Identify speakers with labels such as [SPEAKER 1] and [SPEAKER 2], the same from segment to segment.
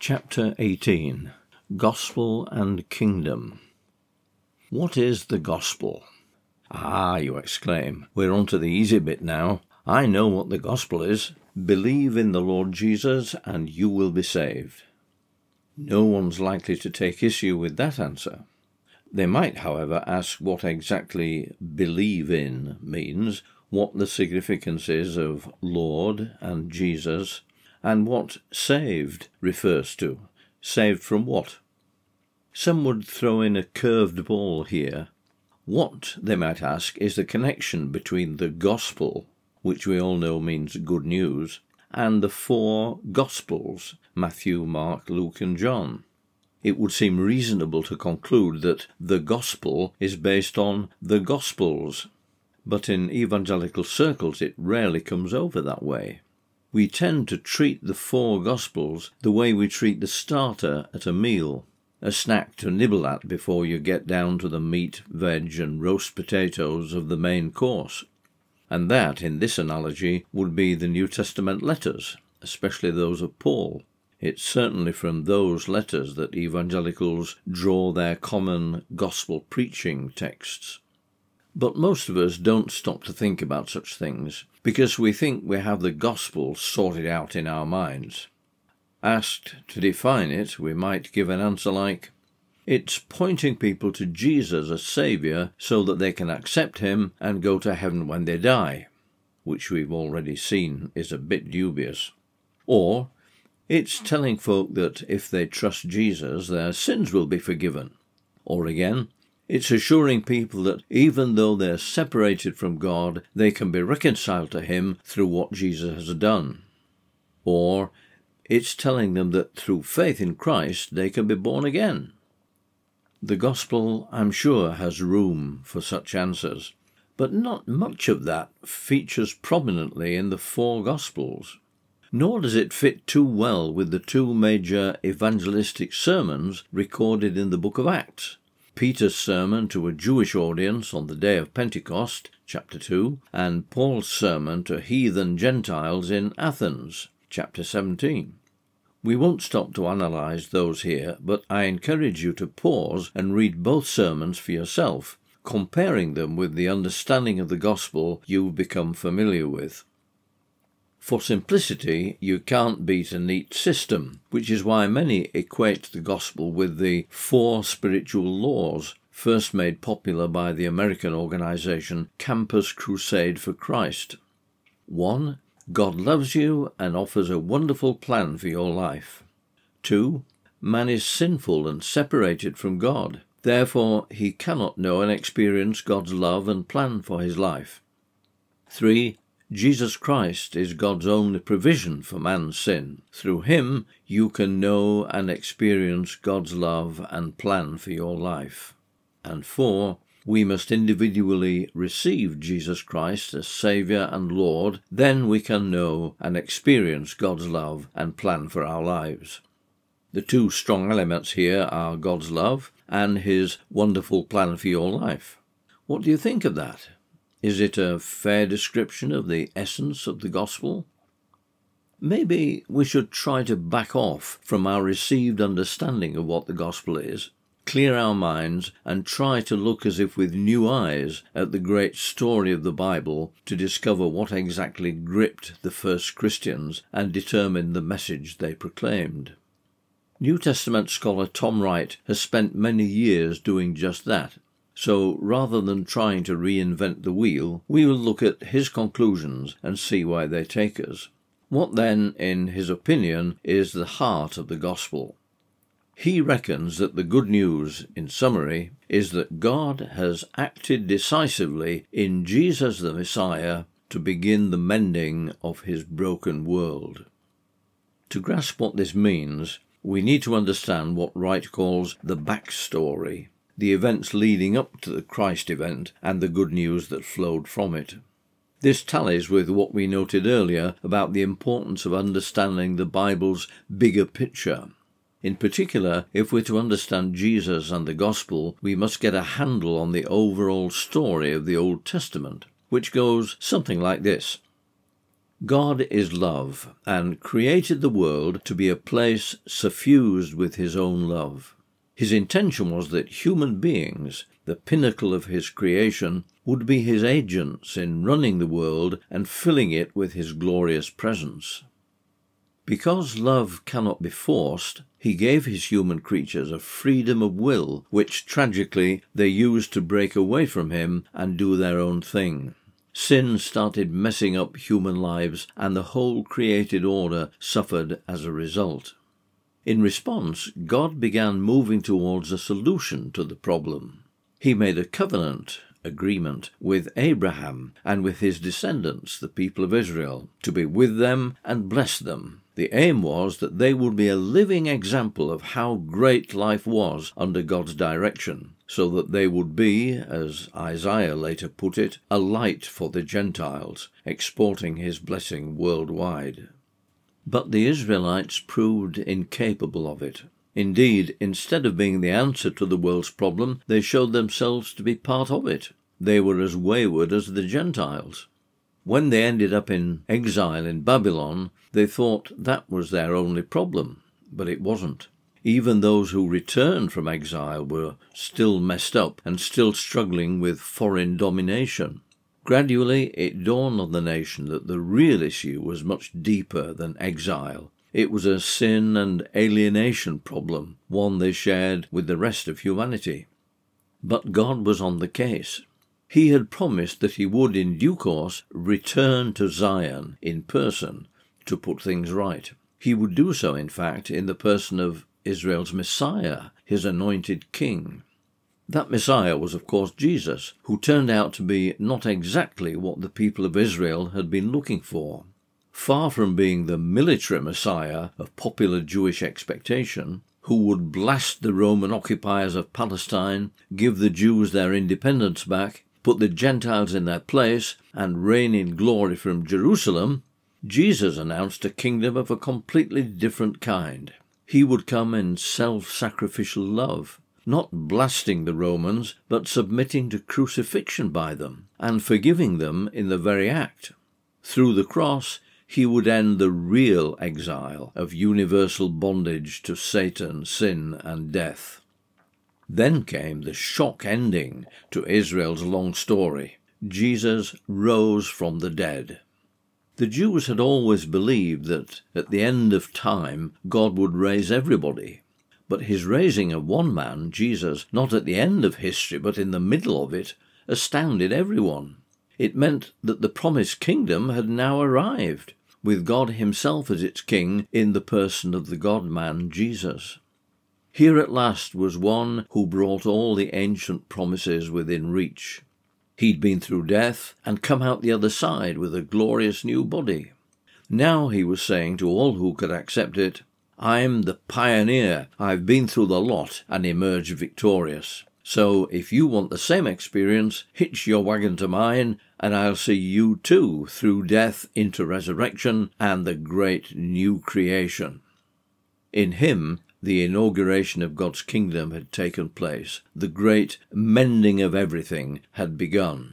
[SPEAKER 1] Chapter 18. Gospel and Kingdom. What is the gospel? Ah, you exclaim, we're on to the easy bit now. I know what the gospel is. Believe in the Lord Jesus and you will be saved. No one's likely to take issue with that answer. They might, however, ask what exactly believe in means, what the significance is of Lord and Jesus, and what saved refers to. Saved from what? Some would throw in a curved ball here. What, they might ask, is the connection between the gospel, which we all know means good news, and the four Gospels, Matthew, Mark, Luke and John? It would seem reasonable to conclude that the gospel is based on the Gospels, but in evangelical circles it rarely comes over that way. We tend to treat the four Gospels the way we treat the starter at a meal, a snack to nibble at before you get down to the meat, veg and roast potatoes of the main course. And that, in this analogy, would be the New Testament letters, especially those of Paul. It's certainly from those letters that evangelicals draw their common gospel preaching texts. But most of us don't stop to think about such things, because we think we have the gospel sorted out in our minds. Asked to define it, we might give an answer like, it's pointing people to Jesus as Saviour so that they can accept him and go to heaven when they die, which we've already seen is a bit dubious. Or, it's telling folk that if they trust Jesus, their sins will be forgiven. Or again, it's assuring people that even though they're separated from God, they can be reconciled to him through what Jesus has done. Or, it's telling them that through faith in Christ they can be born again. The gospel, I'm sure, has room for such answers, but not much of that features prominently in the four Gospels. Nor does it fit too well with the two major evangelistic sermons recorded in the book of Acts. Peter's sermon to a Jewish audience on the day of Pentecost, chapter 2, and Paul's sermon to heathen Gentiles in Athens, chapter 17. We won't stop to analyse those here, but I encourage you to pause and read both sermons for yourself, comparing them with the understanding of the gospel you've become familiar with. For simplicity, you can't beat a neat system, which is why many equate the gospel with the four spiritual laws, first made popular by the American organisation Campus Crusade for Christ. 1. God loves you and offers a wonderful plan for your life. 2. Man is sinful and separated from God. Therefore, he cannot know and experience God's love and plan for his life. 3. Jesus Christ is God's only provision for man's sin. Through him, you can know and experience God's love and plan for your life. And 4. We must individually receive Jesus Christ as Saviour and Lord, then we can know and experience God's love and plan for our lives. The two strong elements here are God's love and his wonderful plan for your life. What do you think of that? Is it a fair description of the essence of the gospel? Maybe we should try to back off from our received understanding of what the gospel is, clear our minds, and try to look as if with new eyes at the great story of the Bible to discover what exactly gripped the first Christians and determined the message they proclaimed. New Testament scholar Tom Wright has spent many years doing just that. So rather than trying to reinvent the wheel, we will look at his conclusions and see where they take us. What then, in his opinion, is the heart of the gospel? He reckons that the good news, in summary, is that God has acted decisively in Jesus the Messiah to begin the mending of his broken world. To grasp what this means, we need to understand what Wright calls the backstory, the events leading up to the Christ event and the good news that flowed from it. This tallies with what we noted earlier about the importance of understanding the Bible's bigger picture. In particular, if we're to understand Jesus and the Gospel, we must get a handle on the overall story of the Old Testament, which goes something like this. God is love, and created the world to be a place suffused with his own love. His intention was that human beings, the pinnacle of his creation, would be his agents in running the world and filling it with his glorious presence. Because love cannot be forced, he gave his human creatures a freedom of will, which tragically they used to break away from him and do their own thing. Sin started messing up human lives, and the whole created order suffered as a result. In response, God began moving towards a solution to the problem. He made a covenant agreement with Abraham and with his descendants, the people of Israel, to be with them and bless them. The aim was that they would be a living example of how great life was under God's direction, so that they would be, as Isaiah later put it, a light for the Gentiles, exporting his blessing worldwide. But the Israelites proved incapable of it. Indeed, instead of being the answer to the world's problem, they showed themselves to be part of it. They were as wayward as the Gentiles. When they ended up in exile in Babylon, they thought that was their only problem, but it wasn't. Even those who returned from exile were still messed up and still struggling with foreign domination. Gradually, it dawned on the nation that the real issue was much deeper than exile. It was a sin and alienation problem, one they shared with the rest of humanity. But God was on the case. He had promised that he would in due course return to Zion in person to put things right. He would do so, in fact, in the person of Israel's Messiah, his anointed king. That Messiah was, of course, Jesus, who turned out to be not exactly what the people of Israel had been looking for. Far from being the military Messiah of popular Jewish expectation, who would blast the Roman occupiers of Palestine, give the Jews their independence back, put the Gentiles in their place, and reign in glory from Jerusalem, Jesus announced a kingdom of a completely different kind. He would come in self-sacrificial love, not blasting the Romans, but submitting to crucifixion by them, and forgiving them in the very act. Through the cross, he would end the real exile of universal bondage to Satan, sin, and death. Then came the shock ending to Israel's long story. Jesus rose from the dead. The Jews had always believed that at the end of time God would raise everybody. But his raising of one man, Jesus, not at the end of history but in the middle of it, astounded everyone. It meant that the promised kingdom had now arrived, with God himself as its king in the person of the God-man Jesus. Here at last was one who brought all the ancient promises within reach. He'd been through death and come out the other side with a glorious new body. Now he was saying to all who could accept it, "I'm the pioneer. I've been through the lot and emerged victorious. So if you want the same experience, hitch your wagon to mine, and I'll see you too through death into resurrection and the great new creation." In him, the inauguration of God's kingdom had taken place. The great mending of everything had begun.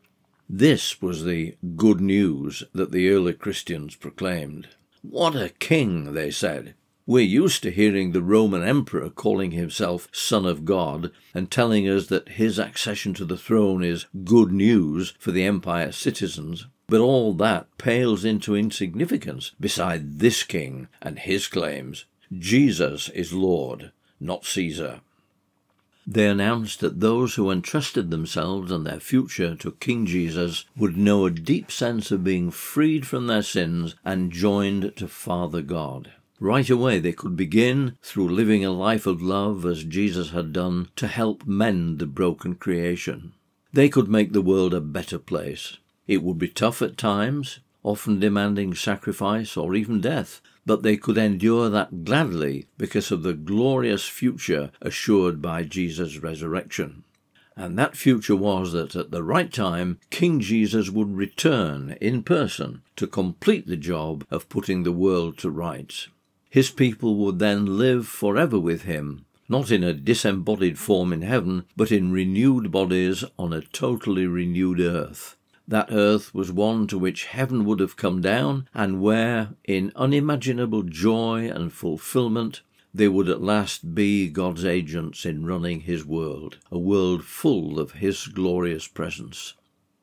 [SPEAKER 1] This was the good news that the early Christians proclaimed. "What a king," they said. We're used to hearing the Roman emperor calling himself Son of God and telling us that his accession to the throne is good news for the empire's citizens, but all that pales into insignificance beside this king and his claims. Jesus is Lord, not Caesar. They announced that those who entrusted themselves and their future to King Jesus would know a deep sense of being freed from their sins and joined to Father God. Right away they could begin, through living a life of love as Jesus had done, to help mend the broken creation. They could make the world a better place. It would be tough at times, often demanding sacrifice or even death, but they could endure that gladly because of the glorious future assured by Jesus' resurrection. And that future was that at the right time, King Jesus would return in person to complete the job of putting the world to rights. His people would then live forever with him, not in a disembodied form in heaven, but in renewed bodies on a totally renewed earth. That earth was one to which heaven would have come down, and where, in unimaginable joy and fulfillment, they would at last be God's agents in running his world, a world full of his glorious presence.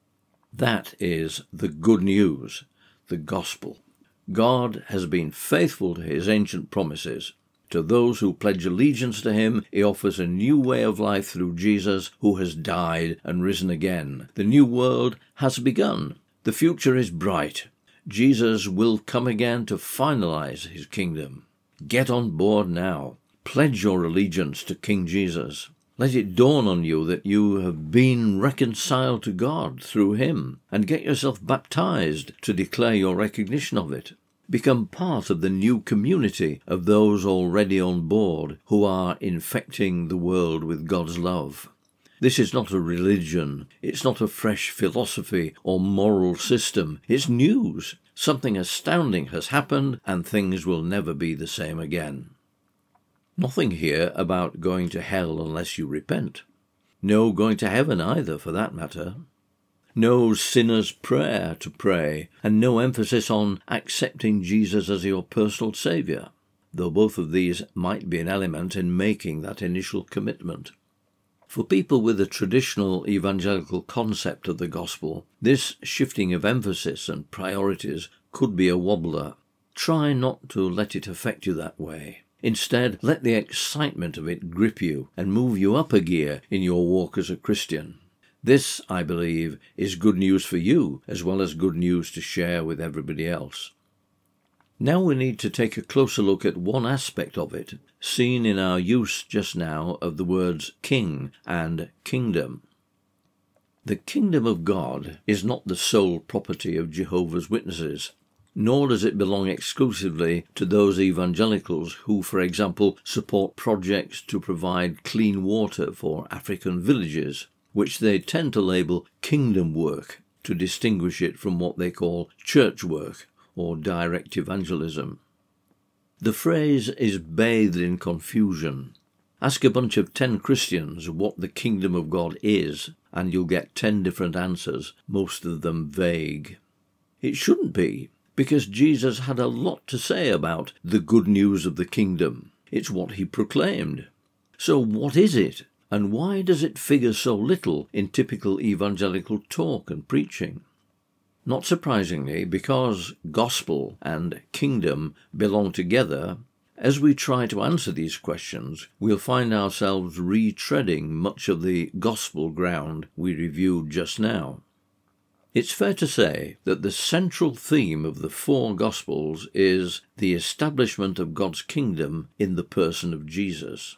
[SPEAKER 1] That is the good news, the gospel. God has been faithful to his ancient promises. To those who pledge allegiance to him, he offers a new way of life through Jesus, who has died and risen again. The new world has begun. The future is bright. Jesus will come again to finalize his kingdom. Get on board now. Pledge your allegiance to King Jesus. Let it dawn on you that you have been reconciled to God through him, and get yourself baptized to declare your recognition of it. Become part of the new community of those already on board who are infecting the world with God's love. This is not a religion. It's not a fresh philosophy or moral system. It's news. Something astounding has happened, and things will never be the same again. Nothing here about going to hell unless you repent. No going to heaven either, for that matter. No sinner's prayer to pray, and no emphasis on accepting Jesus as your personal Saviour, though both of these might be an element in making that initial commitment. For people with a traditional evangelical concept of the gospel, this shifting of emphasis and priorities could be a wobbler. Try not to let it affect you that way. Instead, let the excitement of it grip you and move you up a gear in your walk as a Christian. This, I believe, is good news for you, as well as good news to share with everybody else. Now we need to take a closer look at one aspect of it, seen in our use just now of the words king and kingdom. The kingdom of God is not the sole property of Jehovah's Witnesses, nor does it belong exclusively to those evangelicals who, for example, support projects to provide clean water for African villages, which they tend to label kingdom work to distinguish it from what they call church work or direct evangelism. The phrase is bathed in confusion. Ask a bunch of 10 Christians what the kingdom of God is, and you'll get 10 different answers, most of them vague. It shouldn't be, because Jesus had a lot to say about the good news of the kingdom. It's what he proclaimed. So what is it? And why does it figure so little in typical evangelical talk and preaching? Not surprisingly, because gospel and kingdom belong together, as we try to answer these questions, we'll find ourselves retreading much of the gospel ground we reviewed just now. It's fair to say that the central theme of the 4 Gospels is the establishment of God's kingdom in the person of Jesus.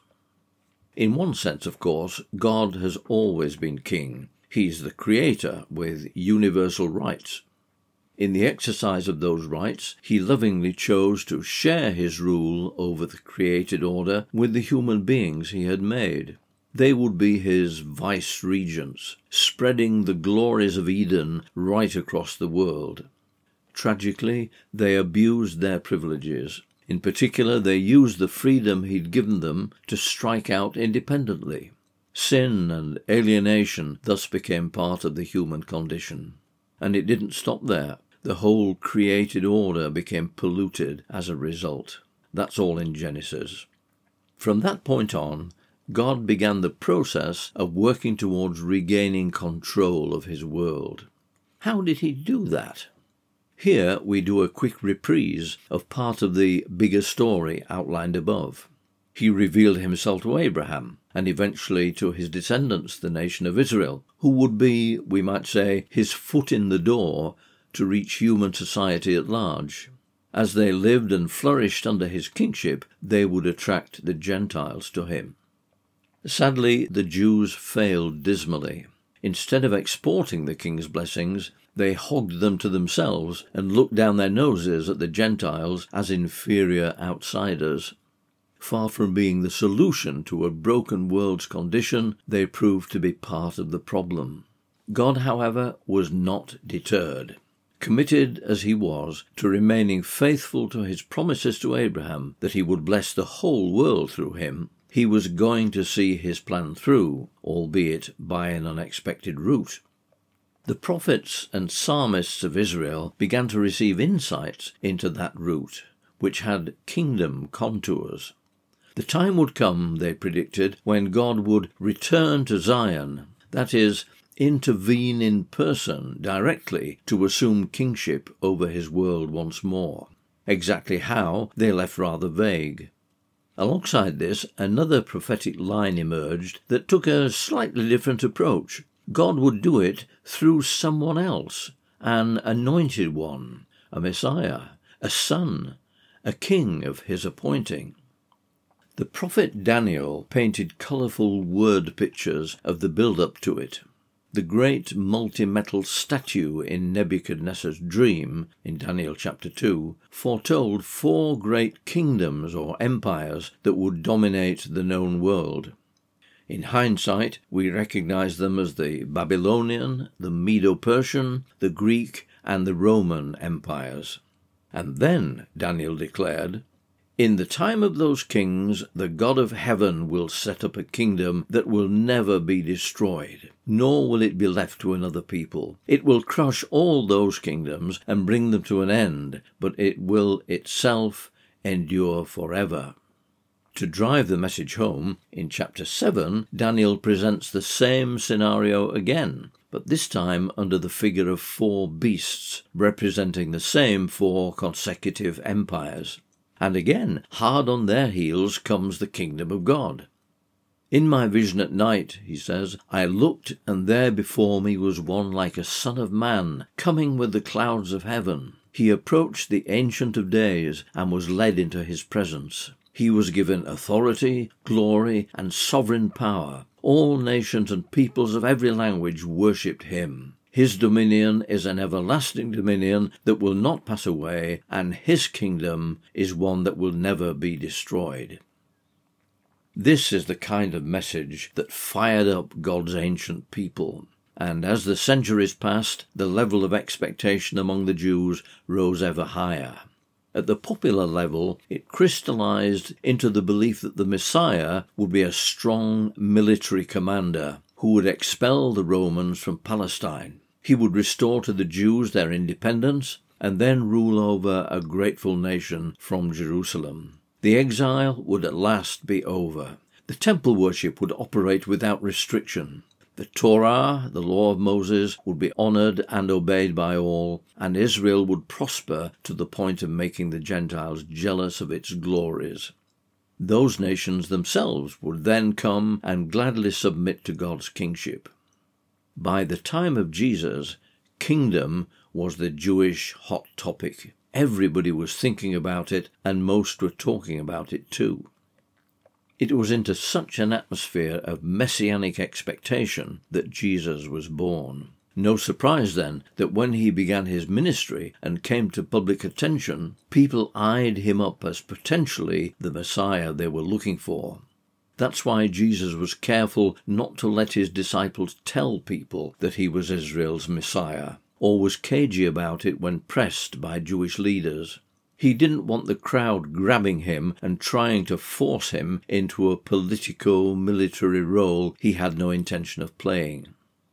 [SPEAKER 1] In one sense, of course, God has always been king. He's the creator with universal rights. In the exercise of those rights, he lovingly chose to share his rule over the created order with the human beings he had made. They would be his vice-regents, spreading the glories of Eden right across the world. Tragically, they abused their privileges. In particular, they used the freedom he'd given them to strike out independently. Sin and alienation thus became part of the human condition. And it didn't stop there. The whole created order became polluted as a result. That's all in Genesis. From that point on, God began the process of working towards regaining control of his world. How did he do that? Here we do a quick reprise of part of the bigger story outlined above. He revealed himself to Abraham, and eventually to his descendants, the nation of Israel, who would be, we might say, his foot in the door to reach human society at large. As they lived and flourished under his kingship, they would attract the Gentiles to him. Sadly, the Jews failed dismally. Instead of exporting the king's blessings, they hogged them to themselves and looked down their noses at the Gentiles as inferior outsiders. Far from being the solution to a broken world's condition, they proved to be part of the problem. God, however, was not deterred. Committed as he was to remaining faithful to his promises to Abraham that he would bless the whole world through him, he was going to see his plan through, albeit by an unexpected route. The prophets and psalmists of Israel began to receive insights into that route, which had kingdom contours. The time would come, they predicted, when God would return to Zion, that is, intervene in person directly to assume kingship over his world once more. Exactly how, they left rather vague. Alongside this, another prophetic line emerged that took a slightly different approach. God would do it through someone else, an anointed one, a Messiah, a son, a king of his appointing. The prophet Daniel painted colourful word pictures of the build-up to it. The great multi-metal statue in Nebuchadnezzar's dream, in Daniel chapter 2, foretold 4 great kingdoms or empires that would dominate the known world. In hindsight, we recognize them as the Babylonian, the Medo-Persian, the Greek, and the Roman empires. And then, Daniel declared, "In the time of those kings, the God of heaven will set up a kingdom that will never be destroyed, nor will it be left to another people. It will crush all those kingdoms and bring them to an end, but it will itself endure forever." To drive the message home, in chapter 7, Daniel presents the same scenario again, but this time under the figure of 4 beasts, representing the same 4 consecutive empires. And again, hard on their heels comes the kingdom of God. "In my vision at night," he says, "I looked, and there before me was one like a son of man, coming with the clouds of heaven. He approached the Ancient of Days, and was led into his presence. He was given authority, glory, and sovereign power. All nations and peoples of every language worshipped him. His dominion is an everlasting dominion that will not pass away, and his kingdom is one that will never be destroyed." This is the kind of message that fired up God's ancient people. And as the centuries passed, the level of expectation among the Jews rose ever higher. At the popular level, it crystallized into the belief that the Messiah would be a strong military commander who would expel the Romans from Palestine. He would restore to the Jews their independence and then rule over a grateful nation from Jerusalem. The exile would at last be over. The temple worship would operate without restriction. The Torah, the law of Moses, would be honoured and obeyed by all, and Israel would prosper to the point of making the Gentiles jealous of its glories. Those nations themselves would then come and gladly submit to God's kingship. By the time of Jesus, kingdom was the Jewish hot topic. Everybody was thinking about it, and most were talking about it too. It was into such an atmosphere of messianic expectation that Jesus was born. No surprise, then, that when he began his ministry and came to public attention, people eyed him up as potentially the Messiah they were looking for. That's why Jesus was careful not to let his disciples tell people that he was Israel's Messiah, or was cagey about it when pressed by Jewish leaders. He didn't want the crowd grabbing him and trying to force him into a politico-military role he had no intention of playing.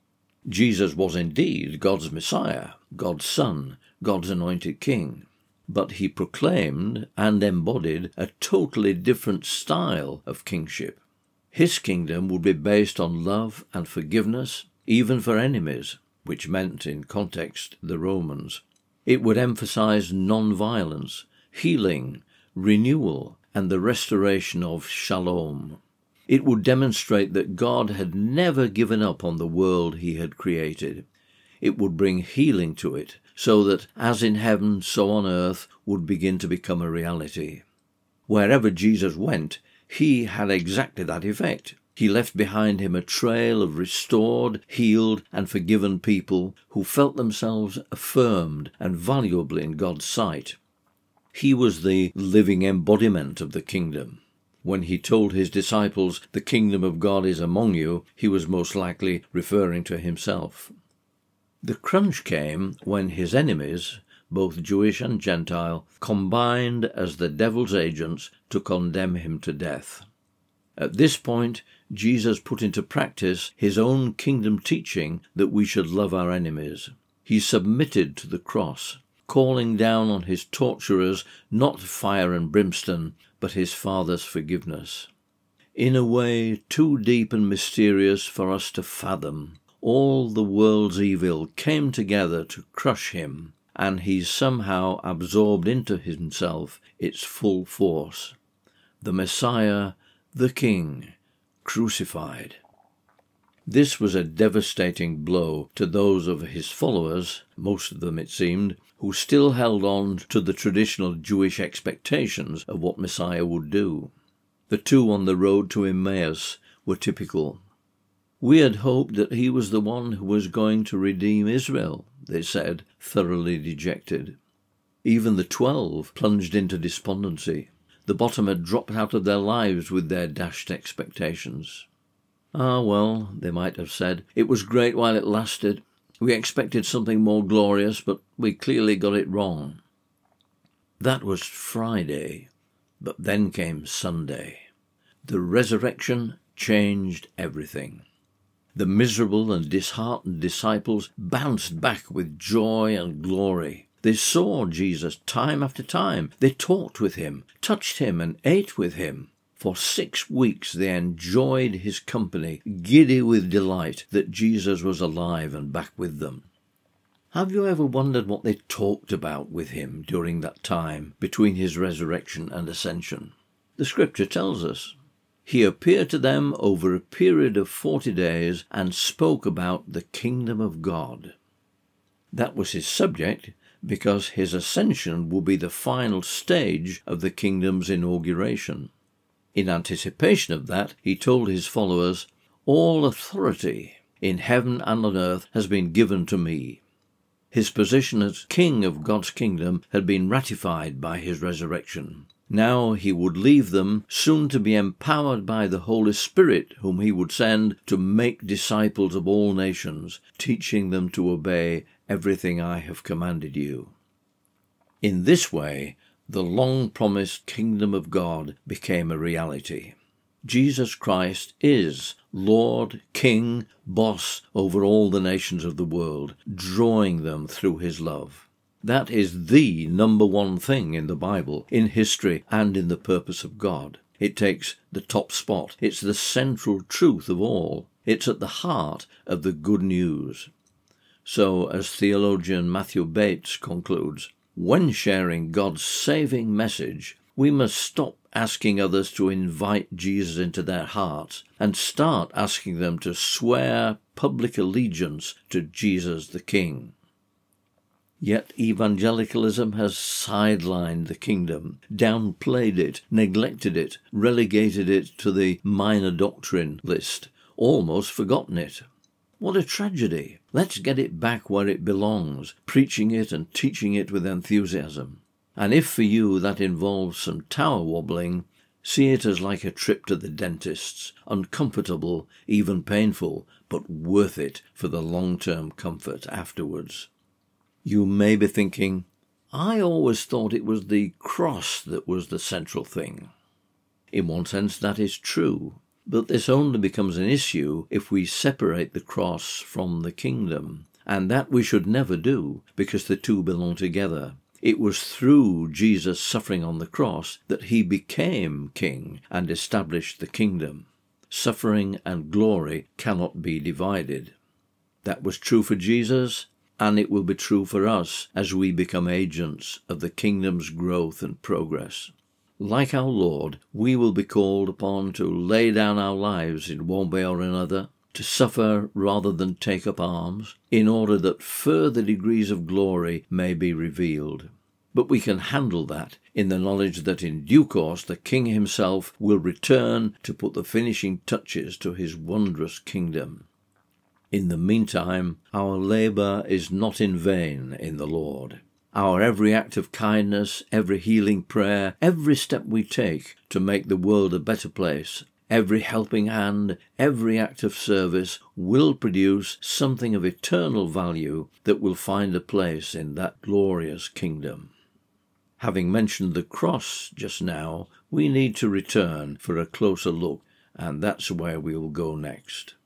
[SPEAKER 1] Jesus was indeed God's Messiah, God's Son, God's anointed King, but he proclaimed and embodied a totally different style of kingship. His kingdom would be based on love and forgiveness, even for enemies, which meant, in context, the Romans. It would emphasize non-violence, healing, renewal, and the restoration of shalom. It would demonstrate that God had never given up on the world he had created. It would bring healing to it, so that, as in heaven, so on earth, would begin to become a reality. Wherever Jesus went, he had exactly that effect. He left behind him a trail of restored, healed, and forgiven people who felt themselves affirmed and valuable in God's sight. He was the living embodiment of the kingdom. When he told his disciples, "The kingdom of God is among you," he was most likely referring to himself. The crunch came when his enemies, both Jewish and Gentile, combined as the devil's agents to condemn him to death. At this point, Jesus put into practice his own kingdom teaching that we should love our enemies. He submitted to the cross, calling down on his torturers not fire and brimstone, but his Father's forgiveness. In a way too deep and mysterious for us to fathom, all the world's evil came together to crush him, and he somehow absorbed into himself its full force. The Messiah, the King, crucified. This was a devastating blow to those of his followers, most of them it seemed, who still held on to the traditional Jewish expectations of what Messiah would do. The two on the road to Emmaus were typical. We had hoped that he was the one who was going to redeem Israel, they said, thoroughly dejected. Even the 12 plunged into despondency. The bottom had dropped out of their lives with their dashed expectations. Ah, well, they might have said, it was great while it lasted. We expected something more glorious, but we clearly got it wrong. That was Friday, but then came Sunday. The resurrection changed everything. The miserable and disheartened disciples bounced back with joy and glory. They saw Jesus time after time. They talked with him, touched him, and ate with him. For 6 weeks they enjoyed his company, giddy with delight that Jesus was alive and back with them. Have you ever wondered what they talked about with him during that time between his resurrection and ascension? The scripture tells us. He appeared to them over a period of 40 days and spoke about the kingdom of God. That was his subject, because his ascension will be the final stage of the kingdom's inauguration. In anticipation of that, he told his followers, "All authority in heaven and on earth has been given to me." His position as king of God's kingdom had been ratified by his resurrection. Now he would leave them, soon to be empowered by the Holy Spirit, whom he would send to make disciples of all nations, teaching them to obey everything I have commanded you. In this way, the long-promised kingdom of God became a reality. Jesus Christ is Lord, King, Boss over all the nations of the world, drawing them through his love. That is the number one thing in the Bible, in history, and in the purpose of God. It takes the top spot. It's the central truth of all. It's at the heart of the good news. So, as theologian Matthew Bates concludes, when sharing God's saving message, we must stop asking others to invite Jesus into their hearts and start asking them to swear public allegiance to Jesus the King. Yet evangelicalism has sidelined the kingdom, downplayed it, neglected it, relegated it to the minor doctrine list, almost forgotten it. What a tragedy! Let's get it back where it belongs, preaching it and teaching it with enthusiasm. And if for you that involves some tower wobbling, see it as like a trip to the dentist's, uncomfortable, even painful, but worth it for the long-term comfort afterwards. You may be thinking, I always thought it was the cross that was the central thing. In one sense that is true, but this only becomes an issue if we separate the cross from the kingdom, and that we should never do, because the two belong together. It was through Jesus' suffering on the cross that he became king and established the kingdom. Suffering and glory cannot be divided. That was true for Jesus, and it will be true for us as we become agents of the kingdom's growth and progress. Like our Lord, we will be called upon to lay down our lives in one way or another, to suffer rather than take up arms, in order that further degrees of glory may be revealed. But we can handle that in the knowledge that in due course the King himself will return to put the finishing touches to his wondrous kingdom. In the meantime, our labour is not in vain in the Lord. Our every act of kindness, every healing prayer, every step we take to make the world a better place, every helping hand, every act of service will produce something of eternal value that will find a place in that glorious kingdom. Having mentioned the cross just now, we need to return for a closer look and that's where we will go next.